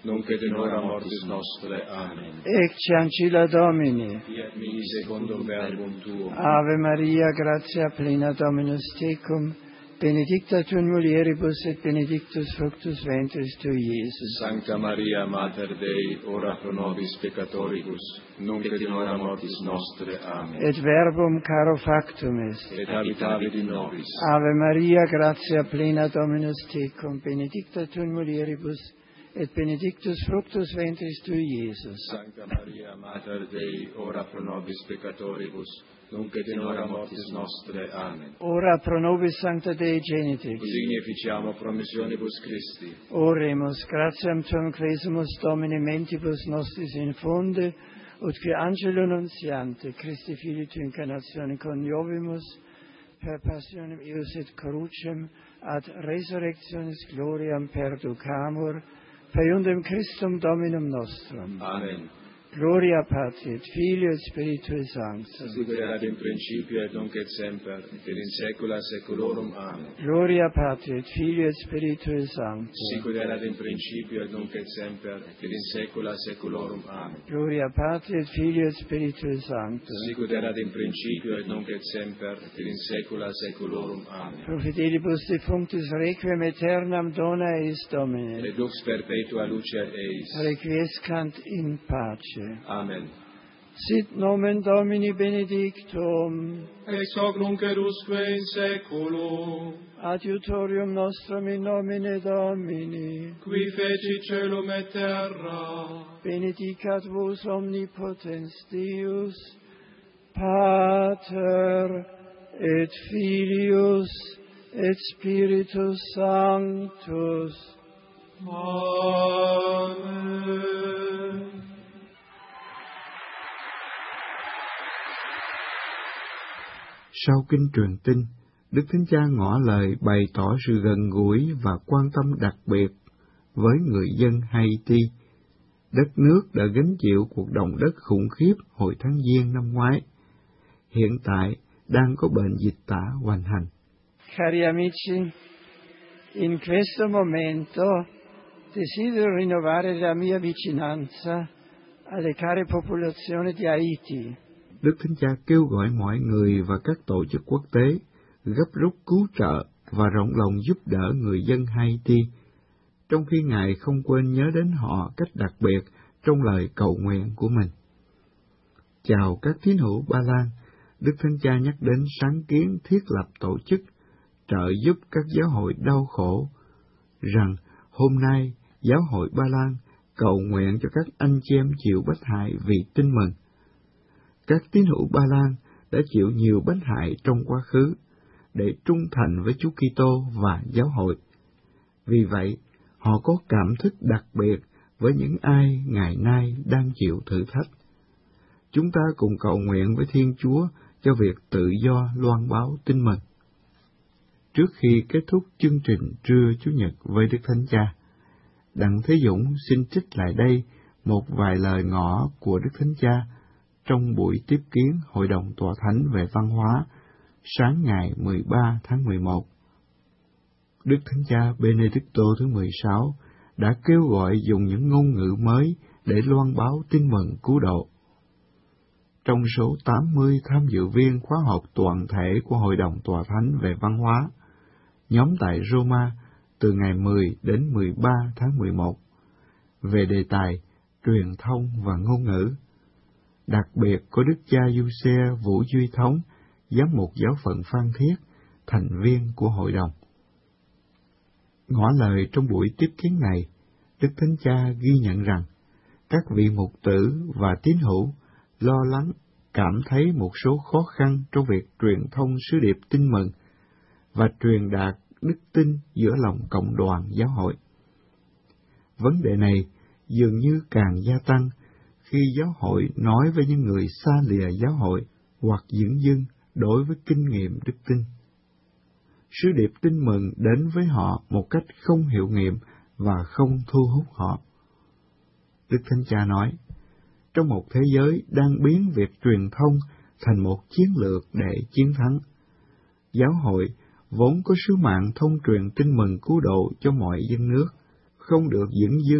nunc et in hora mortis nostre. Amen. Ecce ancilla Domini. Fiat mi secundum verbum tuum. Ave Maria, gratia plena Dominus tecum, benedicta tu in mulieribus et benedictus fructus ventris tui, Iesus. Sancta Maria, Mater Dei, ora pro nobis peccatoribus, nunc et in hora mortis nostre. Amen. Et verbum caro factum est. Et habitavit in nobis. Ave Maria, gratia plena Dominus tecum, benedicta tu in mulieribus, et benedictus fructus ventris tui, Iesus. Sancta Maria, Mater Dei, ora pro nobis peccatoribus, nunc et in hora mortis nostre. Amen. Ora pro nobis Sancta Dei Genitrix. Usigni efficiamo promissionibus Christi. Oremus, gratiam tuam quesumus Domine mentibus nostris infunde, ut qui angelo nuntiante, Christi Filii tu incarnatione coniovimus, per passionem eius et crucem, ad resurrectionis gloriam perducamur, peiundem Christum Dominum nostrum. Amen. Gloria Patri et Filio et Spiritui Sancto. Sic erat in principio et nunc et semper, et in saecula saeculorum. Amen. Gloria Patri et Filio et Spiritui Sancto. Sic erat in principio et nunc et semper, et in saecula saeculorum. Amen. Gloria Patri et Filio et Spiritui Sancto. Sic erat in principio et nunc et semper, et in saecula saeculorum. Amen. Pro fidelibus defunctis requiem aeternam dona eis Domine. Et lux perpetua luce eis. Requiescant in pace. Amen. Sit nomen Domini benedictum. Ex hoc nunc et usque in saeculum. Adiutorium nostrum in nomine Domini. Qui feci celum et terra. Benedicat vos omnipotens Deus, Pater et Filius et Spiritus Sanctus. Amen. Sau kinh truyền tin, Đức Thánh Cha ngỏ lời bày tỏ sự gần gũi và quan tâm đặc biệt với người dân Haiti. Đất nước đã gánh chịu cuộc động đất khủng khiếp hồi tháng Giêng năm ngoái. Hiện tại đang có bệnh dịch tả hoành hành. Cari amici, in questo momento desidero rinnovare la mia vicinanza alle care popolazioni di Haiti. Đức Thánh Cha kêu gọi mọi người và các tổ chức quốc tế gấp rút cứu trợ và rộng lòng giúp đỡ người dân Haiti, trong khi Ngài không quên nhớ đến họ cách đặc biệt trong lời cầu nguyện của mình. Chào các tín hữu Ba Lan, Đức Thánh Cha nhắc đến sáng kiến thiết lập tổ chức trợ giúp các giáo hội đau khổ, rằng hôm nay giáo hội Ba Lan cầu nguyện cho các anh chị em chịu bất hại vì tin mừng. Các tín hữu Ba Lan đã chịu nhiều bất hại trong quá khứ để trung thành với Chúa Kitô và giáo hội. Vì vậy, họ có cảm thức đặc biệt với những ai ngày nay đang chịu thử thách. Chúng ta cùng cầu nguyện với Thiên Chúa cho việc tự do loan báo tin mừng. Trước khi kết thúc chương trình trưa Chủ nhật với Đức Thánh Cha, Đặng Thế Dũng xin trích lại đây một vài lời ngỏ của Đức Thánh Cha trong buổi tiếp kiến Hội đồng Tòa Thánh về Văn hóa sáng ngày mười ba tháng mười một. Đức Thánh Cha Benedicto thứ mười sáu đã kêu gọi dùng những ngôn ngữ mới để loan báo tin mừng cứu độ. Trong số tám mươi tham dự viên khóa học toàn thể của Hội đồng Tòa Thánh về Văn hóa, nhóm tại Roma từ ngày mười đến mười ba tháng mười một, về đề tài truyền thông và ngôn ngữ. Đặc biệt có Đức cha Giuse Vũ Duy Thống, giám mục giáo phận Phan Thiết, thành viên của hội đồng. Ngỏ lời trong buổi tiếp kiến này, Đức Thánh Cha ghi nhận rằng các vị mục tử và tín hữu lo lắng, cảm thấy một số khó khăn trong việc truyền thông sứ điệp tin mừng và truyền đạt đức tin giữa lòng cộng đoàn giáo hội. Vấn đề này dường như càng gia tăng khi giáo hội nói với những người xa lìa giáo hội hoặc dửng dưng đối với kinh nghiệm đức tin. Sứ điệp tin mừng đến với họ một cách không hiệu nghiệm và không thu hút họ. Đức Thánh Cha nói, trong một thế giới đang biến việc truyền thông thành một chiến lược để chiến thắng, giáo hội vốn có sứ mạng thông truyền tin mừng cứu độ cho mọi dân nước, không được dửng dưng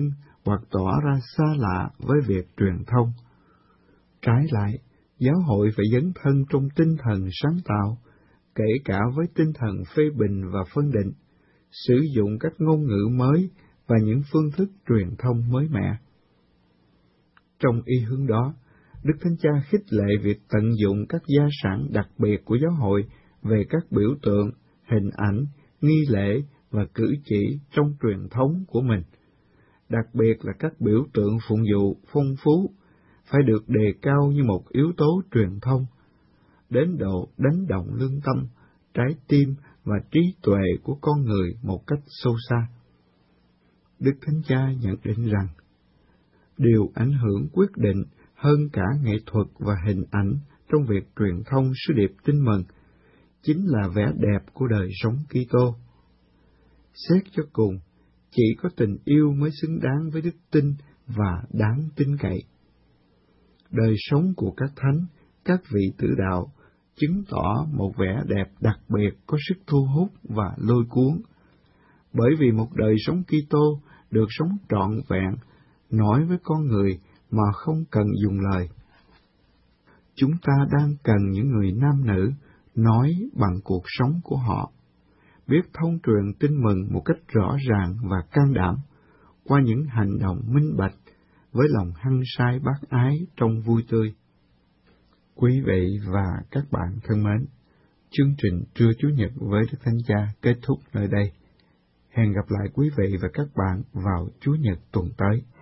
hoặc tỏ ra xa lạ với việc truyền thông. Trái lại, giáo hội phải dấn thân trong tinh thần sáng tạo, kể cả với tinh thần phê bình và phân định, sử dụng các ngôn ngữ mới và những phương thức truyền thông mới mẻ. Trong ý hướng đó, Đức Thánh Cha khích lệ việc tận dụng các gia sản đặc biệt của giáo hội về các biểu tượng, hình ảnh, nghi lễ và cử chỉ trong truyền thống của mình, đặc biệt là các biểu tượng phụng vụ phong phú, phải được đề cao như một yếu tố truyền thông, đến độ đánh động lương tâm, trái tim và trí tuệ của con người một cách sâu xa. Đức Thánh Cha nhận định rằng, điều ảnh hưởng quyết định hơn cả nghệ thuật và hình ảnh trong việc truyền thông sứ điệp tin mừng chính là vẻ đẹp của đời sống Kitô. Xét cho cùng, chỉ có tình yêu mới xứng đáng với đức tin và đáng tin cậy. Đời sống của các thánh, các vị tử đạo chứng tỏ một vẻ đẹp đặc biệt có sức thu hút và lôi cuốn, bởi vì một đời sống Kitô được sống trọn vẹn, nói với con người mà không cần dùng lời. Chúng ta đang cần những người nam nữ nói bằng cuộc sống của họ, biết thông truyền tin mừng một cách rõ ràng và can đảm, qua những hành động minh bạch, với lòng hăng say bác ái trong vui tươi. Quý vị và các bạn thân mến, chương trình Trưa Chủ nhật với Đức Thánh Cha kết thúc nơi đây. Hẹn gặp lại quý vị và các bạn vào Chủ nhật tuần tới.